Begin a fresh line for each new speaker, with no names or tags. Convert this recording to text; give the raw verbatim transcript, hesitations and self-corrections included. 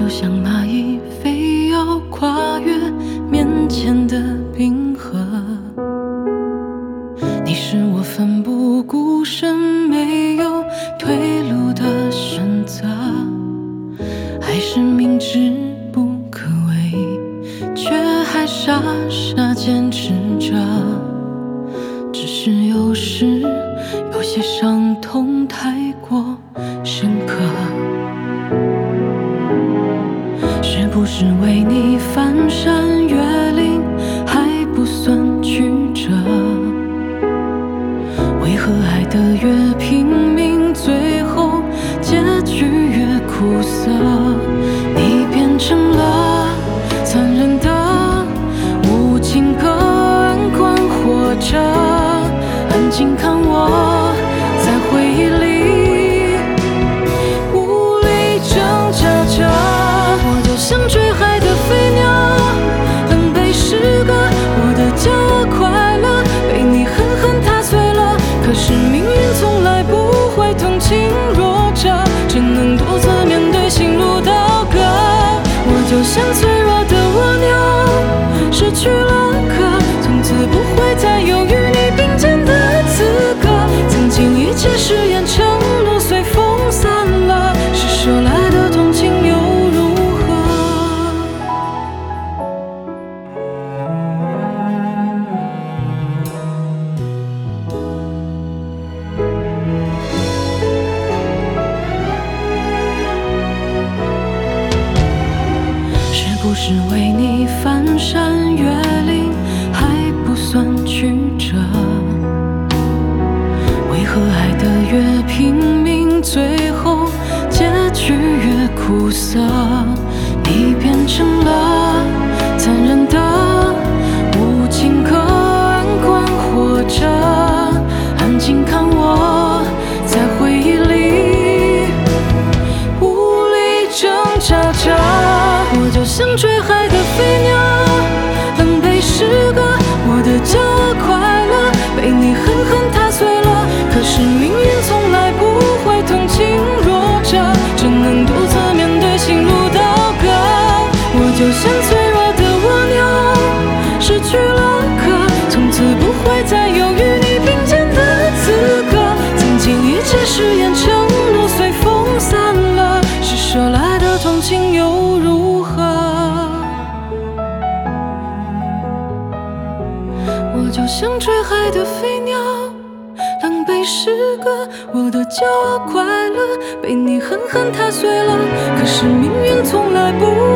就像蚂蚁非要跨越面前的冰河。你是我奋不顾身没有退路的选择，还是明知不可为却还傻傻坚持着。只是有时有些伤痛太过深刻，是不是为你翻山越岭还不算曲折？为何爱得越拼命，最后结局越苦涩？你变成了残忍的无情个案，关活着，安静看我在回忆里无力挣扎着。我就像坠海的飞鸟，狼狈时刻，我的骄傲快乐被你狠狠踏碎了。可是命运从来不会同情弱者，只能独自面对心如刀割。我就像脆弱的蜗牛，失去了壳，从此不会再有与你并肩的资格。曾经一切誓言承诺随风散了，是说来的同情又如何？是不是为你翻山越岭还不算曲折？为何爱得越拼命，最后结局越苦涩？你变成了残忍的无情个案，关活着，安静看我在回忆里无力挣扎着。我就像坠海的飞鸟，狼狈时刻，我的骄傲快乐被你狠狠踏碎了。可是命运从来不会同情弱者，只能独自面对心如刀割。我就像脆弱的蜗牛，失去了壳，从此不会再有与你并肩的资格。曾经一切誓言承诺随风散了，是说来的同情又如何？我就像坠海的飞鸟，狼狈时刻，我的骄傲快乐被你狠狠踏碎了。可是命运从来不